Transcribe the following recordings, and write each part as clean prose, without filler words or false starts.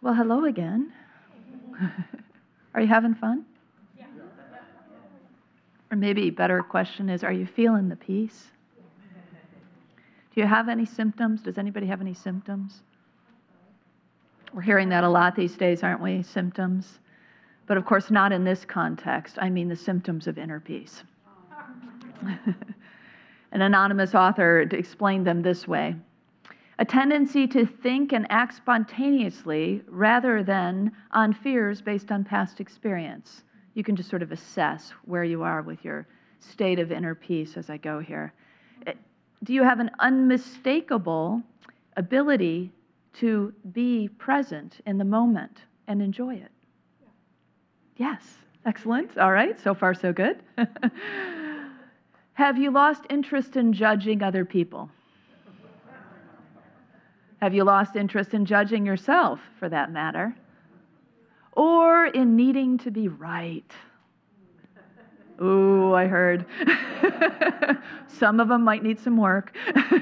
Well, hello again. Are you having fun? Yeah. Or maybe a better question is, are you feeling the peace? Do you have any symptoms? Does anybody have any symptoms? We're hearing that a lot these days, aren't we? Symptoms. But of course, not in this context. I mean the symptoms of inner peace. An anonymous author explained them this way: a tendency to think and act spontaneously rather than on fears based on past experience. You can just sort of assess where you are with your state of inner peace as I go here. Do you have an unmistakable ability to be present in the moment and enjoy it? Yes, excellent. All right, so far so good. Have you lost interest in judging other people? Have you lost interest in judging yourself, for that matter? Or in needing to be right? Ooh, I heard. Some of them might need some work.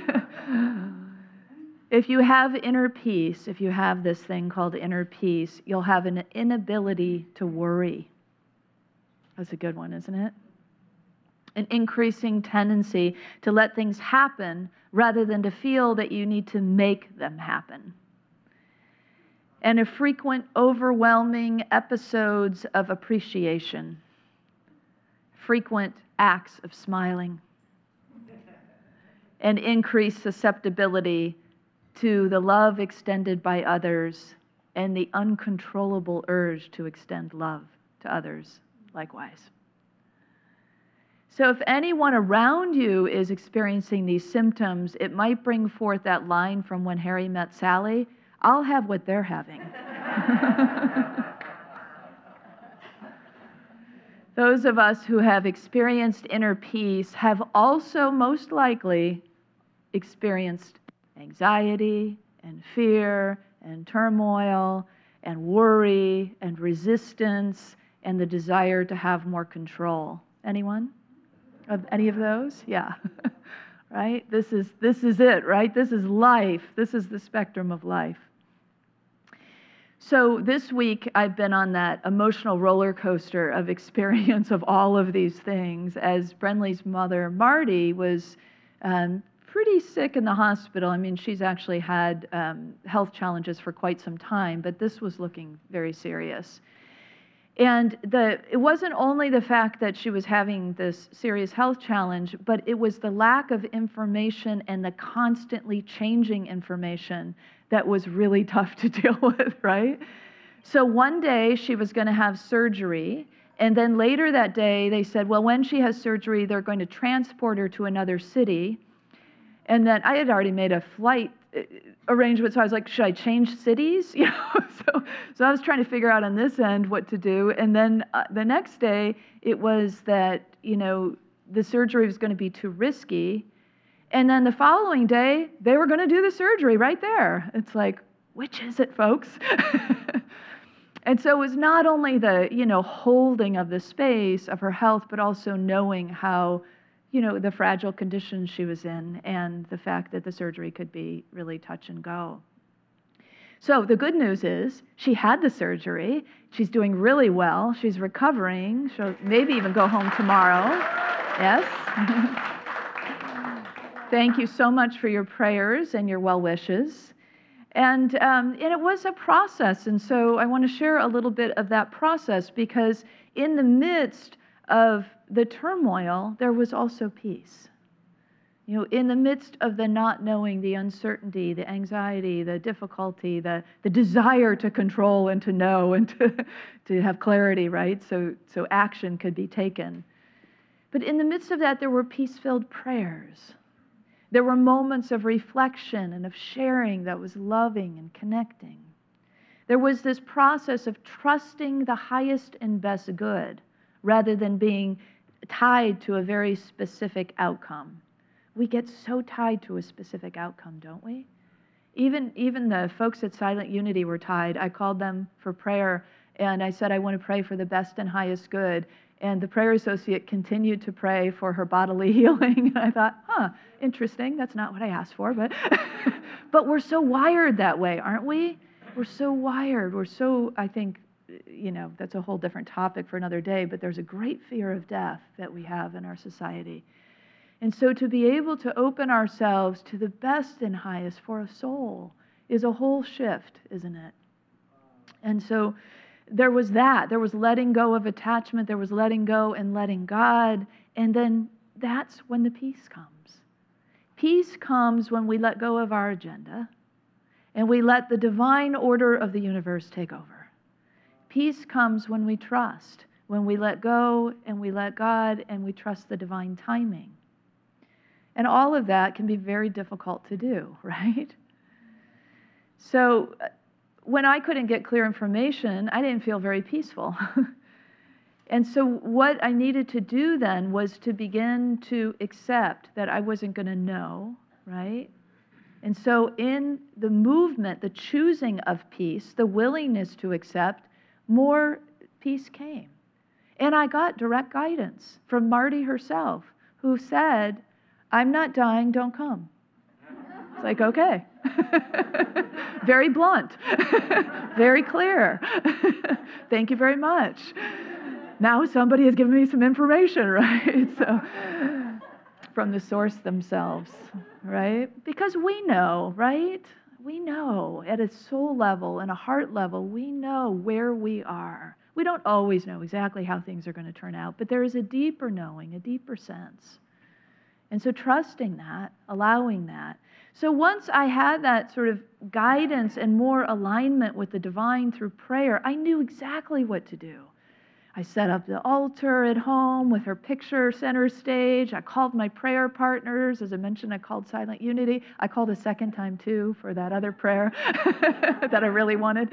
If you have inner peace, if you have this thing called inner peace, you'll have an inability to worry. That's a good one, isn't it? An increasing tendency to let things happen rather than to feel that you need to make them happen. And a frequent, overwhelming episodes of appreciation. Frequent acts of smiling. And increased susceptibility to the love extended by others and the uncontrollable urge to extend love to others likewise. So if anyone around you is experiencing these symptoms, it might bring forth that line from When Harry Met Sally, I'll have what they're having. Those of us who have experienced inner peace have also most likely experienced anxiety and fear and turmoil and worry and resistance and the desire to have more control. Anyone? Of any of those? Yeah. Right? This is it, right? This is life. This is the spectrum of life. So this week, I've been on that emotional roller coaster of experience of all of these things as Brenly's mother, Marty, was pretty sick in the hospital. I mean, she's actually had health challenges for quite some time, but this was looking very serious. And it wasn't only the fact that she was having this serious health challenge, but it was the lack of information and the constantly changing information that was really tough to deal with, right? So one day she was going to have surgery, and then later that day they said, well, when she has surgery, they're going to transport her to another city. And then I had already made a flight arrangement, so I was like, should I change cities? So I was trying to figure out on this end what to do. And then the next day, it was that, the surgery was going to be too risky. And then the following day, they were going to do the surgery right there. It's like, which is it, folks? And so it was not only the, holding of the space of her health, but also knowing how the fragile condition she was in and the fact that the surgery could be really touch and go. So the good news is she had the surgery. She's doing really well. She's recovering. She'll maybe even go home tomorrow. Yes. Thank you so much for your prayers and your well wishes. And it was a process. And so I want to share a little bit of that process because in the midst of the turmoil, there was also peace. In the midst of the not knowing, the uncertainty, the anxiety, the difficulty, the desire to control and to know and to have clarity, right? So action could be taken. But in the midst of that, there were peace-filled prayers. There were moments of reflection and of sharing that was loving and connecting. There was this process of trusting the highest and best good rather than being tied to a very specific outcome. We get so tied to a specific outcome, don't we? Even the folks at Silent Unity were tied. I called them for prayer, and I said, I want to pray for the best and highest good. And the prayer associate continued to pray for her bodily healing. And I thought, interesting. That's not what I asked for, but but we're so wired that way, aren't we? We're so wired. We're so, I think, that's a whole different topic for another day, but there's a great fear of death that we have in our society. And so to be able to open ourselves to the best and highest for a soul is a whole shift, isn't it? And so there was that. There was letting go of attachment. There was letting go and letting God. And then that's when the peace comes. Peace comes when we let go of our agenda and we let the divine order of the universe take over. Peace comes when we trust, when we let go and we let God and we trust the divine timing. And all of that can be very difficult to do, right? So when I couldn't get clear information, I didn't feel very peaceful. And so what I needed to do then was to begin to accept that I wasn't going to know, right? And so in the movement, the choosing of peace, the willingness to accept, more peace came. And I got direct guidance from Marty herself, who said, "I'm not dying, don't come." It's like, okay. Very blunt, very clear. Thank you very much. Now somebody has given me some information, right? So, from the source themselves, right? Because we know, right? We know at a soul level and a heart level, we know where we are. We don't always know exactly how things are going to turn out, but there is a deeper knowing, a deeper sense. And so trusting that, allowing that. So once I had that sort of guidance and more alignment with the divine through prayer, I knew exactly what to do. I set up the altar at home with her picture center stage. I called my prayer partners. As I mentioned, I called Silent Unity. I called a second time too for that other prayer that I really wanted.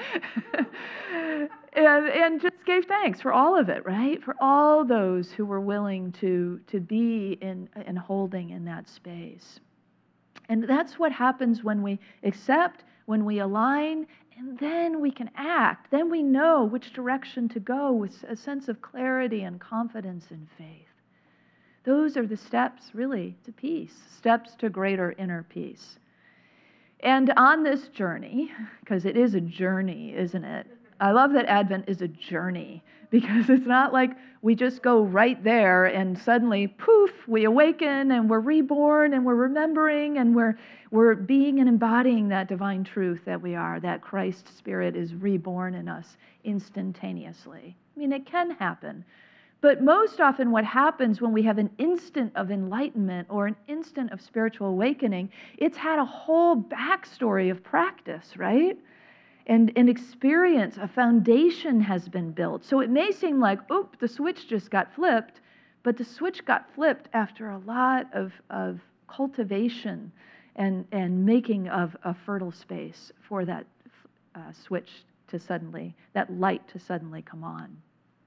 and just gave thanks for all of it, right? For all those who were willing to be in holding in that space. And that's what happens when we accept, when we align, and then we can act. Then we know which direction to go with a sense of clarity and confidence and faith. Those are the steps, really, to peace, steps to greater inner peace. And on this journey, because it is a journey, isn't it? I love that Advent is a journey, because it's not like we just go right there and suddenly, poof, we awaken and we're reborn and we're remembering and we're being and embodying that divine truth that we are, that Christ Spirit is reborn in us instantaneously. I mean, it can happen. But most often what happens when we have an instant of enlightenment or an instant of spiritual awakening, it's had a whole backstory of practice, right? And experience, a foundation has been built. So it may seem like, oop, the switch just got flipped, but the switch got flipped after a lot of cultivation and making of a fertile space for that switch to suddenly, that light to suddenly come on.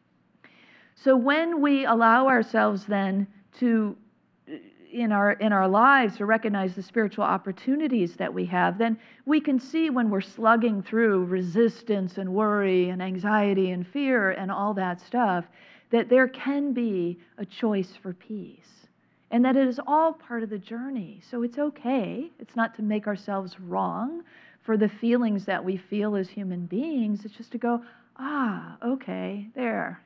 So when we allow ourselves then to in our lives to recognize the spiritual opportunities that we have, then we can see when we're slugging through resistance and worry and anxiety and fear and all that stuff, that there can be a choice for peace. And that it is all part of the journey. So it's okay. It's not to make ourselves wrong for the feelings that we feel as human beings. It's just to go, okay, there,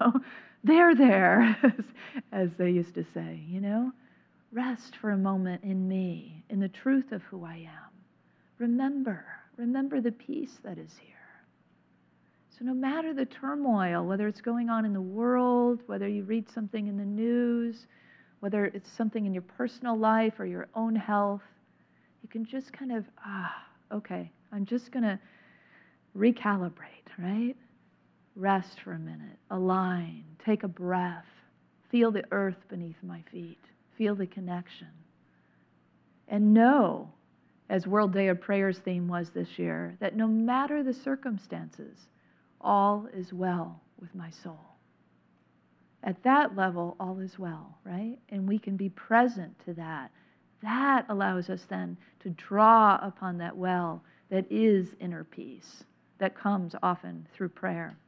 there, as they used to say, Rest for a moment in me, in the truth of who I am. Remember the peace that is here. So no matter the turmoil, whether it's going on in the world, whether you read something in the news, whether it's something in your personal life or your own health, you can just kind of, okay, I'm just going to recalibrate, right? Rest for a minute, align, take a breath, feel the earth beneath my feet. Feel the connection. And know, as World Day of Prayer's theme was this year, that no matter the circumstances, all is well with my soul. At that level, all is well, right? And we can be present to that. That allows us then to draw upon that well that is inner peace, that comes often through prayer.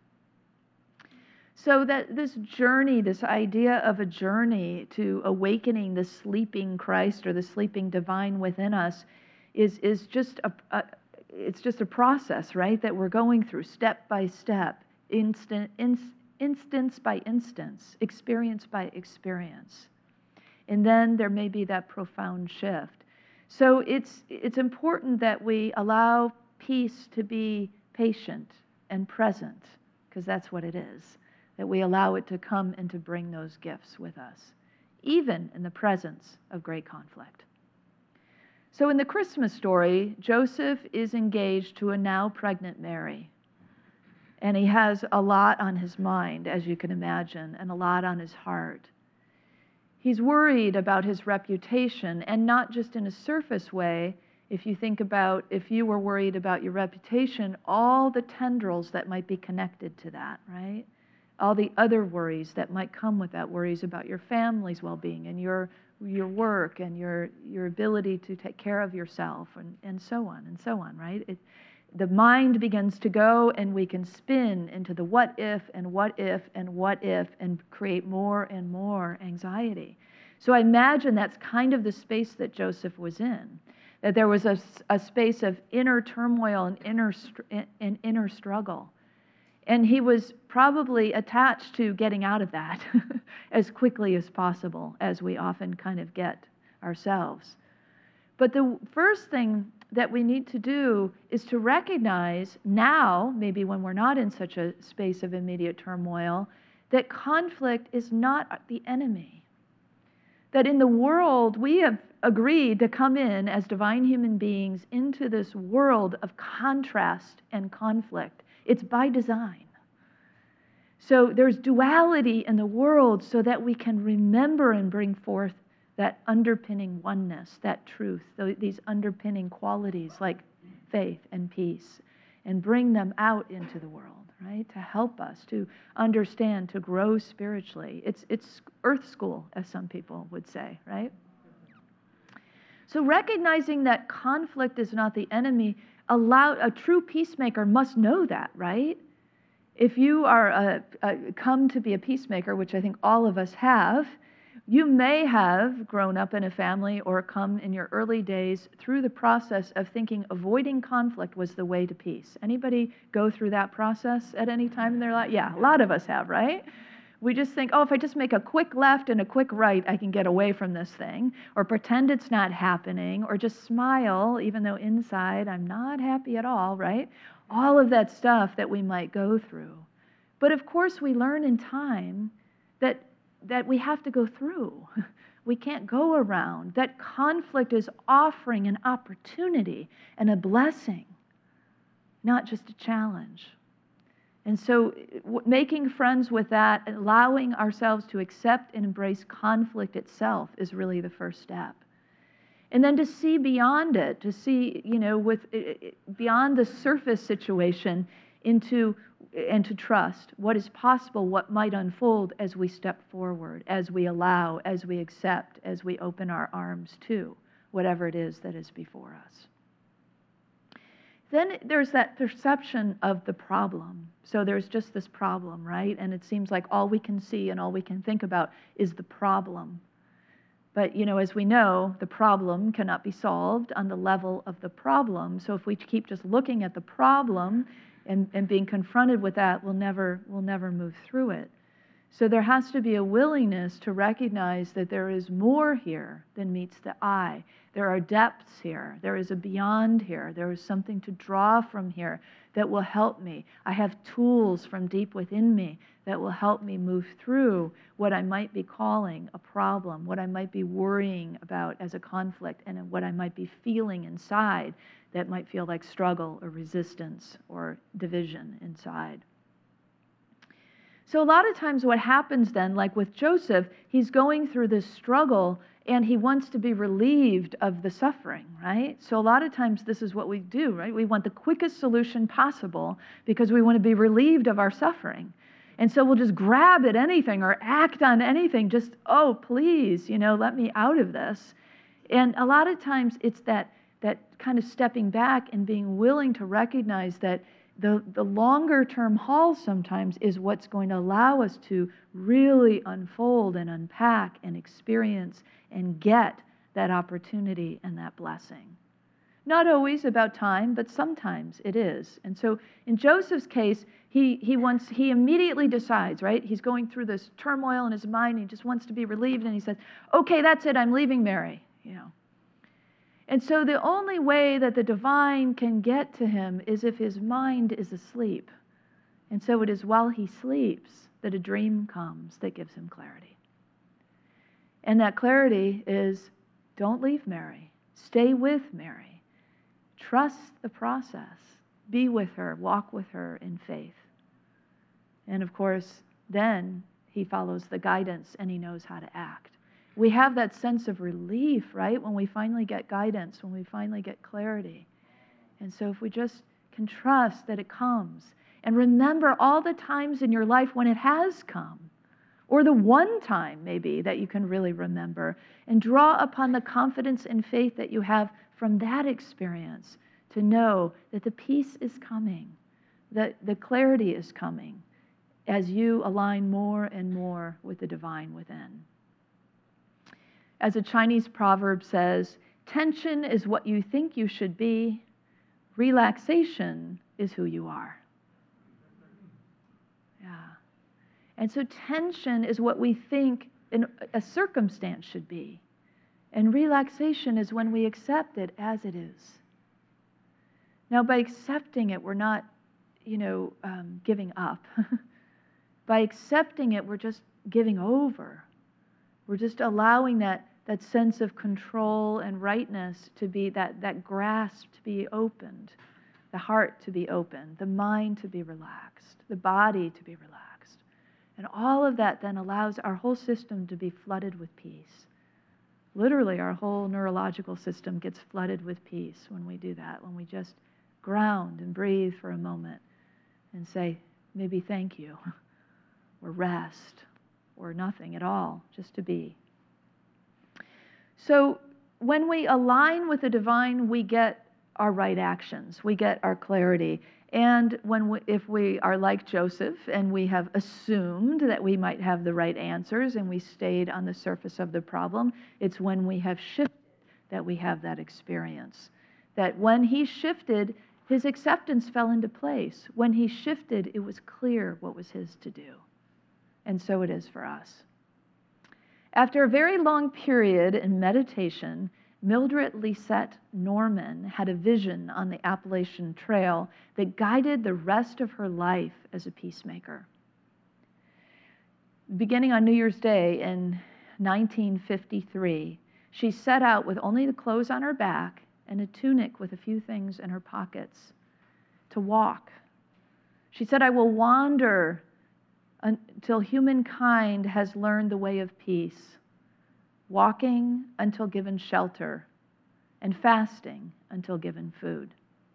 So that this journey, this idea of a journey to awakening the sleeping Christ or the sleeping divine within us is just it's just a process, right, that we're going through step by step, instance by instance, experience by experience. And then there may be that profound shift. So it's important that we allow peace to be patient and present, because that's what it is, that we allow it to come and to bring those gifts with us, even in the presence of great conflict. So in the Christmas story, Joseph is engaged to a now pregnant Mary. And he has a lot on his mind, as you can imagine, and a lot on his heart. He's worried about his reputation, and not just in a surface way. If you think about, if you were worried about your reputation, all the tendrils that might be connected to that, right? All the other worries that might come with that, worries about your family's well-being and your work and your ability to take care of yourself and so on, right? The mind begins to go, and we can spin into the what if and what if and what if and create more and more anxiety. So I imagine that's kind of the space that Joseph was in, that there was a space of inner turmoil and inner struggle. And he was probably attached to getting out of that as quickly as possible, as we often kind of get ourselves. But the first thing that we need to do is to recognize now, maybe when we're not in such a space of immediate turmoil, that conflict is not the enemy. That in the world, we have agreed to come in as divine human beings into this world of contrast and conflict. It's by design. So there's duality in the world so that we can remember and bring forth that underpinning oneness, that truth, these underpinning qualities like faith and peace, and bring them out into the world, right? To help us to understand, to grow spiritually. It's earth school, as some people would say, right? So recognizing that conflict is not the enemy, a true peacemaker must know that, right? If you are come to be a peacemaker, which I think all of us have, you may have grown up in a family or come in your early days through the process of thinking avoiding conflict was the way to peace. Anybody go through that process at any time in their life? Yeah, a lot of us have, right? We just think, oh, if I just make a quick left and a quick right, I can get away from this thing, or pretend it's not happening, or just smile, even though inside I'm not happy at all, right? All of that stuff that we might go through. But of course, we learn in time that we have to go through. We can't go around. That conflict is offering an opportunity and a blessing, not just a challenge. And so making friends with that, allowing ourselves to accept and embrace conflict itself is really the first step. And then to see beyond it, to see, beyond the surface situation and to trust what is possible, what might unfold as we step forward, as we allow, as we accept, as we open our arms to whatever it is that is before us. Then there's that perception of the problem. So there's just this problem, right? And it seems like all we can see and all we can think about is the problem. But, as we know, the problem cannot be solved on the level of the problem. So if we keep just looking at the problem and being confronted with that, we'll never move through it. So there has to be a willingness to recognize that there is more here than meets the eye. There are depths here. There is a beyond here. There is something to draw from here that will help me. I have tools from deep within me that will help me move through what I might be calling a problem, what I might be worrying about as a conflict, and what I might be feeling inside that might feel like struggle or resistance or division inside. So a lot of times what happens then, like with Joseph, he's going through this struggle and he wants to be relieved of the suffering, right? So a lot of times this is what we do, right? We want the quickest solution possible because we want to be relieved of our suffering. And so we'll just grab at anything or act on anything, just, oh, please, let me out of this. And a lot of times it's that kind of stepping back and being willing to recognize that the longer term haul sometimes is what's going to allow us to really unfold and unpack and experience and get that opportunity and that blessing. Not always about time, but sometimes it is. And so in Joseph's case, he immediately decides, right? He's going through this turmoil in his mind. He just wants to be relieved, and he says, "Okay, that's it. I'm leaving Mary." And so the only way that the divine can get to him is if his mind is asleep. And so it is while he sleeps that a dream comes that gives him clarity. And that clarity is, don't leave Mary. Stay with Mary. Trust the process. Be with her. Walk with her in faith. And of course, then he follows the guidance and he knows how to act. We have that sense of relief, right? When we finally get guidance, when we finally get clarity. And so if we just can trust that it comes, and remember all the times in your life when it has come, or the one time maybe that you can really remember, and draw upon the confidence and faith that you have from that experience to know that the peace is coming, that the clarity is coming as you align more and more with the divine within. As a Chinese proverb says, tension is what you think you should be, relaxation is who you are. Yeah. And so tension is what we think a circumstance should be. And relaxation is when we accept it as it is. Now, by accepting it, we're not, giving up. By accepting it, we're just giving over. We're just allowing that sense of control and rightness to be, that grasp to be opened, the heart to be opened, the mind to be relaxed, the body to be relaxed. And all of that then allows our whole system to be flooded with peace. Literally, our whole neurological system gets flooded with peace when we do that, when we just ground and breathe for a moment and say, maybe thank you, or rest, or nothing at all, just to be. So when we align with the divine, we get our right actions, we get our clarity. And if we are like Joseph and we have assumed that we might have the right answers and we stayed on the surface of the problem, it's when we have shifted that we have that experience. That when he shifted, his acceptance fell into place. When he shifted, it was clear what was his to do. And so it is for us. After a very long period in meditation, Mildred Lisette Norman had a vision on the Appalachian Trail that guided the rest of her life as a peacemaker. Beginning on New Year's Day in 1953, she set out with only the clothes on her back and a tunic with a few things in her pockets to walk. She said, "I will wander until humankind has learned the way of peace, walking until given shelter, and fasting until given food."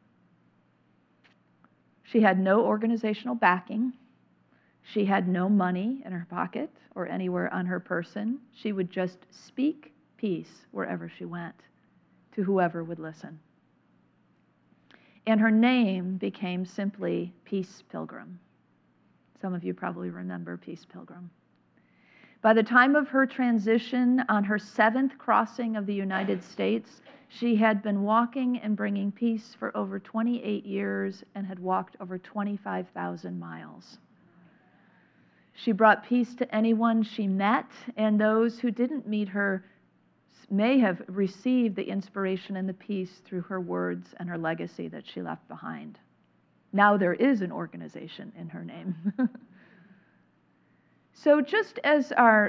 She had no organizational backing. She had no money in her pocket or anywhere on her person. She would just speak peace wherever she went to whoever would listen. And her name became simply Peace Pilgrim. Some of you probably remember Peace Pilgrim. By the time of her transition on her 7th crossing of the United States, she had been walking and bringing peace for over 28 years and had walked over 25,000 miles. She brought peace to anyone she met, and those who didn't meet her may have received the inspiration and the peace through her words and her legacy that she left behind. Now there is an organization in her name. So just as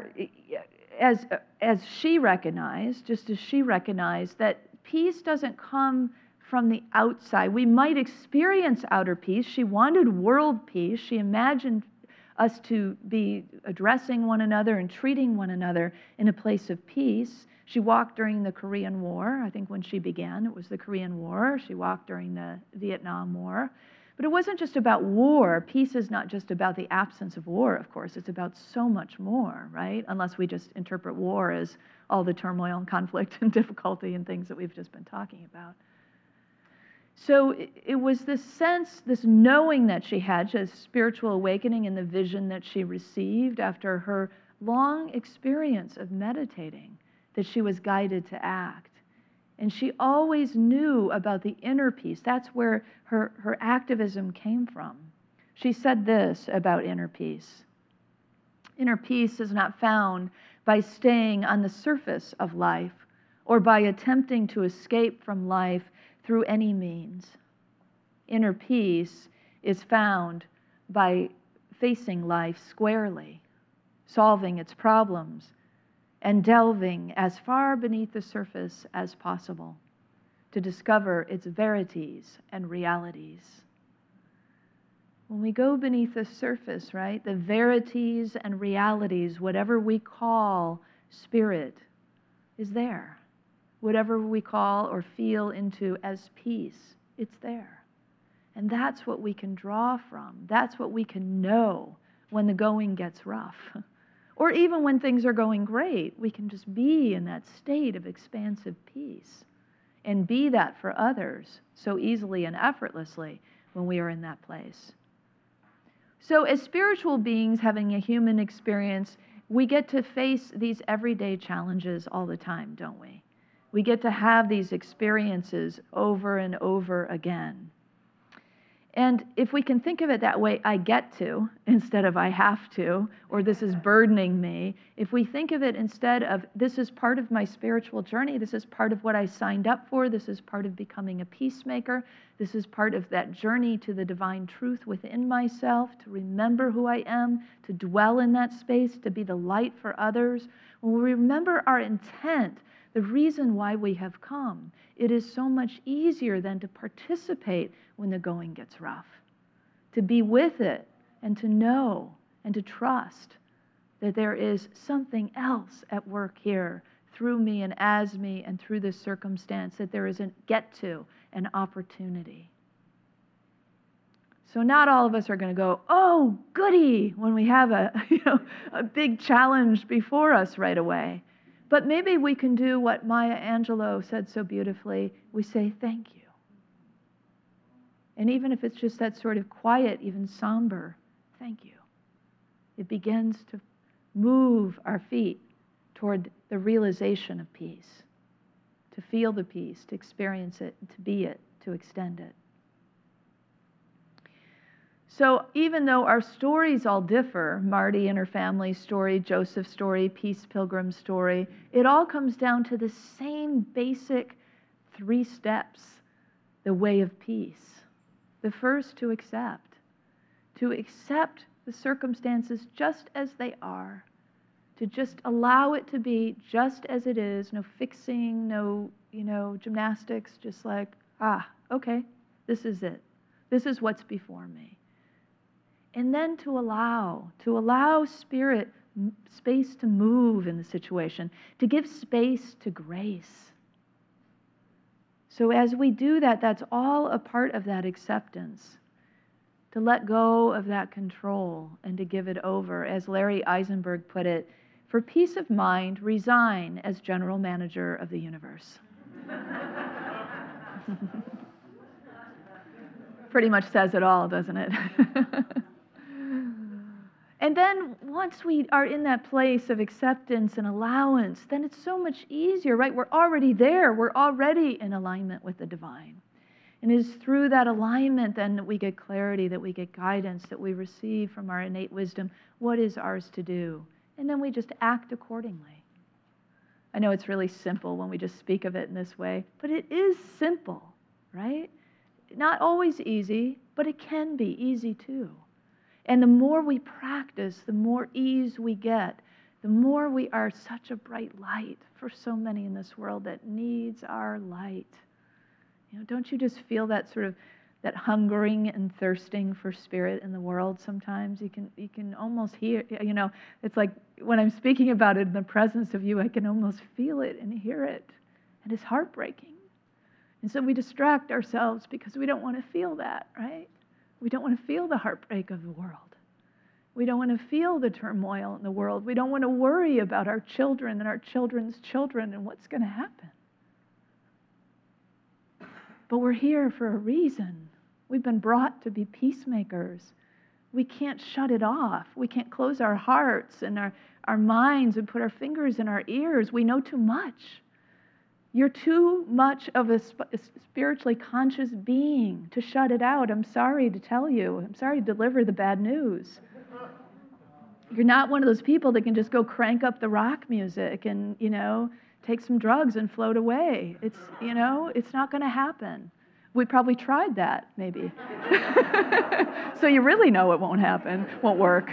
she recognized that peace doesn't come from the outside. We might experience outer peace. She wanted world peace. She imagined us to be addressing one another and treating one another in a place of peace. She walked during the Korean War. I think when she began, it was the Korean War. She walked during the Vietnam War. But it wasn't just about war. Peace is not just about the absence of war, of course. It's about so much more, right? Unless we just interpret war as all the turmoil and conflict and difficulty and things that we've just been talking about. So it was this sense, this knowing that she had, this spiritual awakening and the vision that she received after her long experience of meditating, that she was guided to act. And she always knew about the inner peace. That's where her activism came from. She said this about inner peace. Inner peace is not found by staying on the surface of life or by attempting to escape from life through any means. Inner peace is found by facing life squarely, solving its problems, and delving as far beneath the surface as possible to discover its verities and realities. When we go beneath the surface, right, the verities and realities, whatever we call spirit, is there. Whatever we call or feel into as peace, it's there. And that's what we can draw from. That's what we can know when the going gets rough. Or even when things are going great, we can just be in that state of expansive peace and be that for others so easily and effortlessly when we are in that place. So as spiritual beings having a human experience, we get to face these everyday challenges all the time, don't we? We get to have these experiences over and over again. And if we can think of it that way, I get to, instead of I have to, or this is burdening me, if we think of it instead of this is part of my spiritual journey, this is part of what I signed up for, this is part of becoming a peacemaker, this is part of that journey to the divine truth within myself, to remember who I am, to dwell in that space, to be the light for others. When we remember our intent, the reason why we have come, it is so much easier than to participate when the going gets rough, to be with it and to know and to trust that there is something else at work here through me and as me and through this circumstance, that there is a get to, an opportunity. So not all of us are going to go, oh, goody, when we have a big challenge before us right away. But maybe we can do what Maya Angelou said so beautifully. We say, thank you. And even if it's just that sort of quiet, even somber, thank you. It begins to move our feet toward the realization of peace, to feel the peace, to experience it, to be it, to extend it. So even though our stories all differ, Marty and her family's story, Joseph's story, Peace Pilgrim's story, it all comes down to the same basic 3 steps, the way of peace. The first, to accept the circumstances just as they are, to just allow it to be just as it is, no fixing, no, gymnastics, just like, okay, this is it. This is what's before me. And then to allow spirit space to move in the situation, to give space to grace. So as we do that, that's all a part of that acceptance, to let go of that control and to give it over. As Larry Eisenberg put it, for peace of mind, resign as general manager of the universe. Pretty much says it all, doesn't it? And then once we are in that place of acceptance and allowance, then it's so much easier, right? We're already there. We're already in alignment with the divine. And it is through that alignment then that we get clarity, that we get guidance, that we receive from our innate wisdom what is ours to do. And then we just act accordingly. I know it's really simple when we just speak of it in this way, but it is simple, right? Not always easy, but it can be easy too. And the more we practice, the more ease we get, the more we are such a bright light for so many in this world that needs our light. Don't you just feel that sort of that hungering and thirsting for spirit in the world sometimes? You can almost hear, it's like when I'm speaking about it in the presence of you, I can almost feel it and hear it. And it's heartbreaking. And so we distract ourselves because we don't want to feel that, right? We don't want to feel the heartbreak of the world. We don't want to feel the turmoil in the world. We don't want to worry about our children and our children's children and what's going to happen. But we're here for a reason. We've been brought to be peacemakers. We can't shut it off. We can't close our hearts and our minds and put our fingers in our ears. We know too much. You're too much of a spiritually conscious being to shut it out. I'm sorry to tell you. I'm sorry to deliver the bad news. You're not one of those people that can just go crank up the rock music and, take some drugs and float away. It's not going to happen. We probably tried that, maybe. So you really know it won't happen, won't work.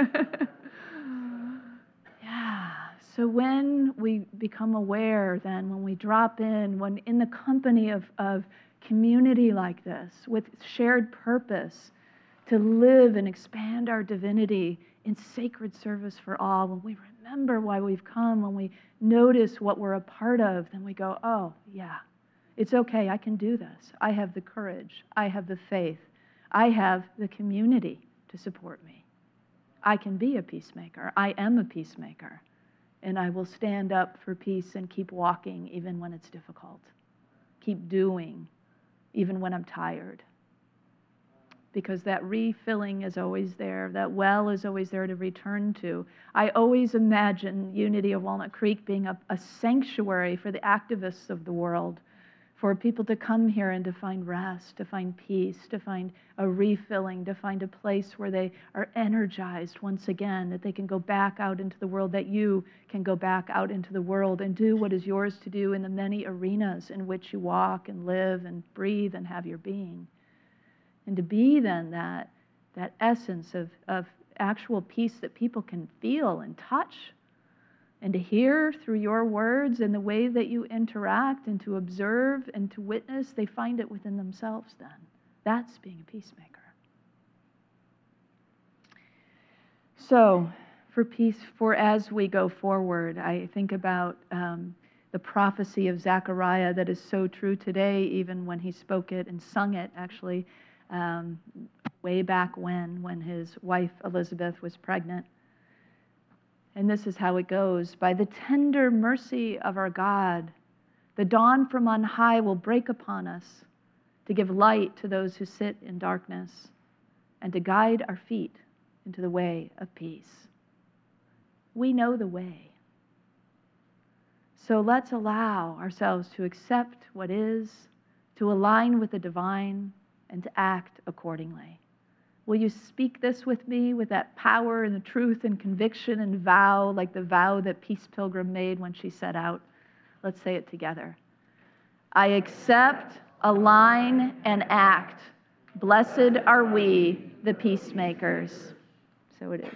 Yeah. So when we become aware, then, when we drop in, when in the company of community like this, with shared purpose to live and expand our divinity in sacred service for all, when we remember why we've come, when we notice what we're a part of, then we go, oh, yeah, it's okay, I can do this. I have the courage. I have the faith. I have the community to support me. I can be a peacemaker. I am a peacemaker. And I will stand up for peace and keep walking even when it's difficult. Keep doing even when I'm tired. Because that refilling is always there. That well is always there to return to. I always imagine Unity of Walnut Creek being a sanctuary for the activists of the world, for people to come here and to find rest, to find peace, to find a refilling, to find a place where they are energized once again, that they can go back out into the world, that you can go back out into the world and do what is yours to do in the many arenas in which you walk and live and breathe and have your being. And to be then that essence of actual peace that people can feel and touch, and to hear through your words and the way that you interact, and to observe and to witness, they find it within themselves then. That's being a peacemaker. So, for peace, for as we go forward, I think about the prophecy of Zechariah that is so true today, even when he spoke it and sung it, actually, way back when his wife Elizabeth was pregnant. And this is how it goes. By the tender mercy of our God, the dawn from on high will break upon us to give light to those who sit in darkness and to guide our feet into the way of peace. We know the way. So let's allow ourselves to accept what is, to align with the divine, and to act accordingly. Will you speak this with me with that power and the truth and conviction and vow, like the vow that Peace Pilgrim made when she set out? Let's say it together. I accept, align, and act. Blessed are we, the peacemakers. So it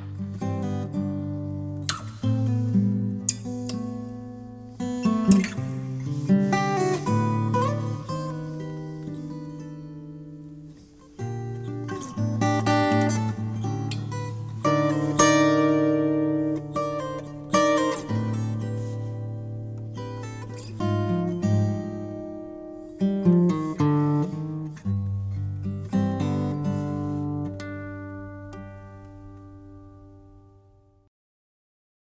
is.